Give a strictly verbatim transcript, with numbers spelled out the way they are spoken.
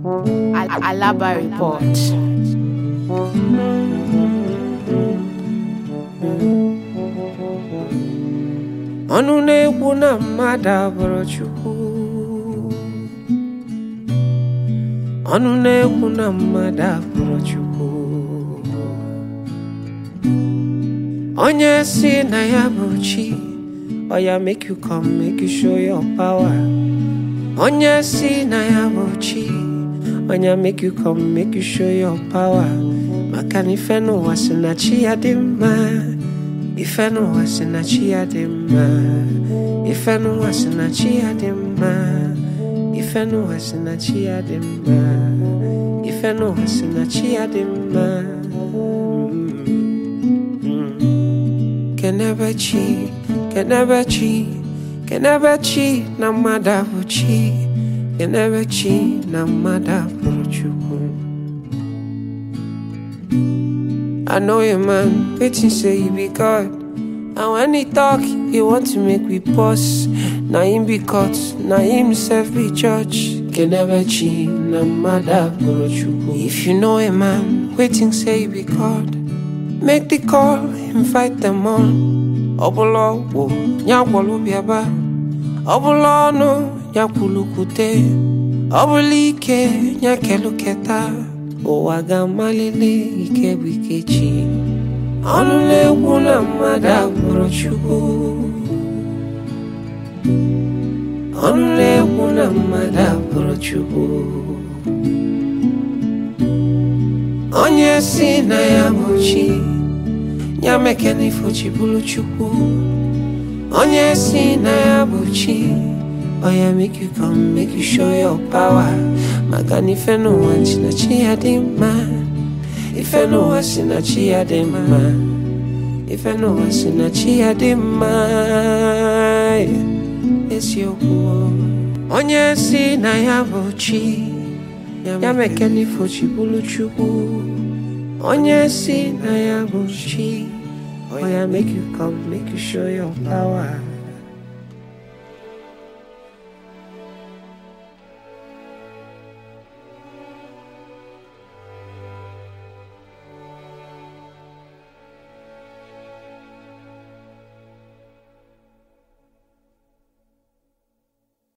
Al- Alaba Report. Ọnụ na-ekwu na mmadụ abụrụ Chukwu. Ọnụ na-ekwu na mmadụ abụrụ Chukwu. Onye si na ya bụ chi, oh yeah, make you come, make you show your power. Onye si na ya bụ chi, oh yeah, make you come, make you show your power. Maka na ife n'ụwa si na chi ya dị mma. Ife n'ụwa si na chi ya dị mma. Ife n'ụwa si na chi ya dị mma. Ife n'ụwa si na chi ya dị mma. Ife n'ụwa si na chi ya dị mma. Kenebe chi, kenebe chi, kenebe chi na mmadụ abụ chi. Kenebe chi na mmadụ abụrụ Chukwu. I know a man waiting say he be God, and when he talk, he want to make we pause. Na him be caught, na himself be judge. Kenebe chi na mmadụ abụrụ Chukwu. If you know a man waiting say he be God, make the call, invite them on. Obolo wo nyakwolu biaba. Obolo no nyakulukute. Obolike nyakeluketa. Ụwa ga-amalite ike bụ ike chi. Ọnụ na-ekwu na mmadụ abụrụ Chukwu. Ọnụ na-ekwu na mmadụ abụrụ Chukwu. Onye si na ya bụ chi, ya meke n'ifo chi bụrụ Chukwu. Onye si na ya bụ chi, oh yeah, make you come, make you show your power. Maka na ife n'ụwa si na chi ya dị mma. Ife n'ụwa si na chi ya dị mma. Ife n'ụwa si na chi ya dị mma. Eziokwu. Onye si na ya bụ chi, ya meke n'ifo chi bụrụ Chukwu. Onye si na ya bụ chi, oh yeah, make you come, make you show your power.